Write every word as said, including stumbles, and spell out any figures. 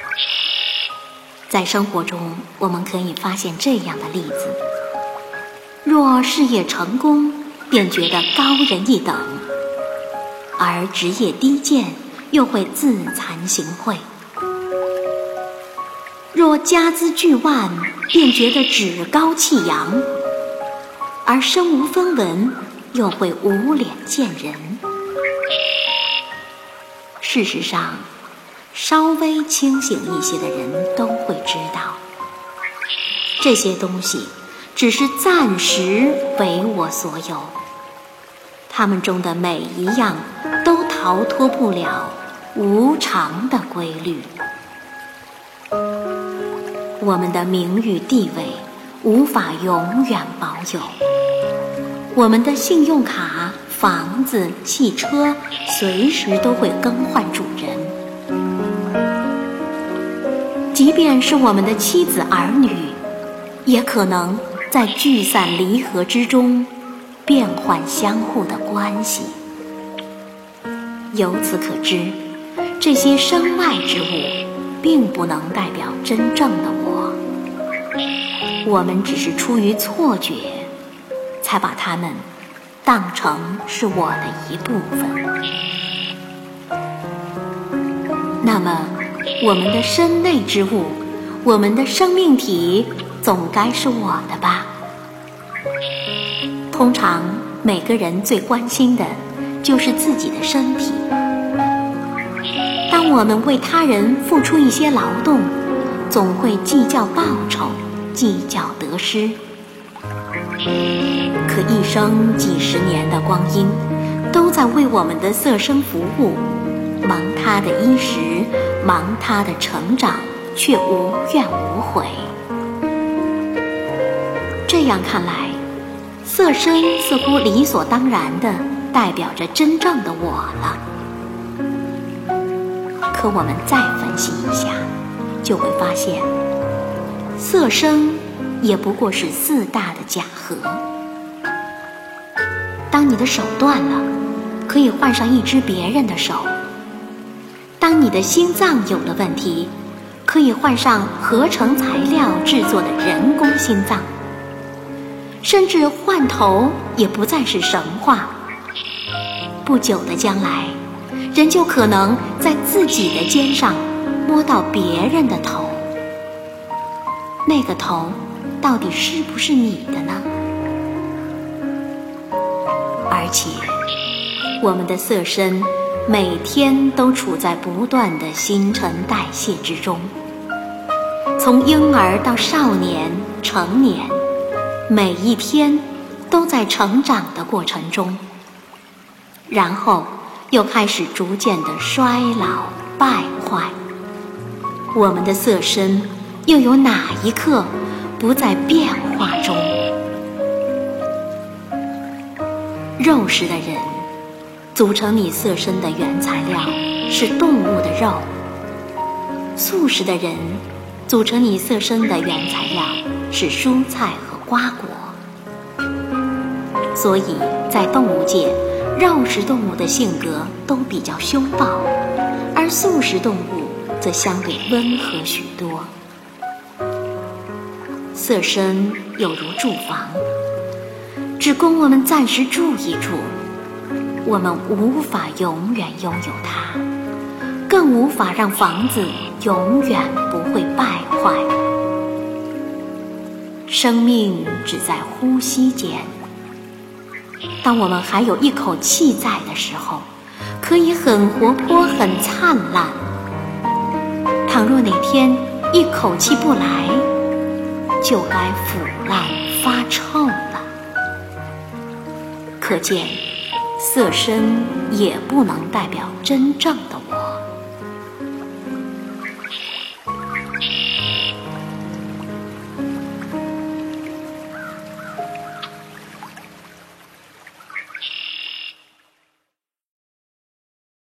在生活中，我们可以发现这样的例子：若事业成功，便觉得高人一等；而职业低贱，又会自惭形秽。若家资巨万，便觉得趾高气扬；而身无分文，又会无脸见人。事实上，稍微清醒一些的人都会知道，这些东西只是暂时为我所有，它们中的每一样都逃脱不了无常的规律。我们的名誉地位无法永远保有，我们的信用卡、房子、汽车随时都会更换主人。即便是我们的妻子儿女，也可能在聚散离合之中变换相互的关系。由此可知，这些身外之物并不能代表真正的我，我们只是出于错觉，才把它们当成是我的一部分。那么我们的身内之物，我们的生命体总该是我的吧？通常每个人最关心的就是自己的身体。当我们为他人付出一些劳动，总会计较报酬，计较得失。可一生几十年的光阴，都在为我们的色身服务，忙他的衣食，忙他的成长，却无怨无悔。这样看来，色身似乎理所当然地代表着真正的我了。可我们再分析一下，就会发现，色身也不过是四大的假合。当你的手断了，可以换上一只别人的手；当你的心脏有了问题，可以换上合成材料制作的人工心脏。甚至换头也不再是神话。不久的将来，人就可能在自己的肩上摸到别人的头。那个头到底是不是你的呢？而且我们的色身每天都处在不断的新陈代谢之中，从婴儿到少年、成年，每一天都在成长的过程中，然后又开始逐渐的衰老败坏。我们的色身又有哪一刻不在变化中？肉食的人，组成你色身的原材料是动物的肉；素食的人，组成你色身的原材料是蔬菜和瓜果。所以在动物界，肉食动物的性格都比较凶暴，而素食动物则相对温和许多。色身有如住房，只供我们暂时住一住，我们无法永远拥有它，更无法让房子永远不会败坏。生命只在呼吸间，当我们还有一口气在的时候，可以很活泼很灿烂。倘若哪天一口气不来，就该腐烂发臭了。可见色身也不能代表真正的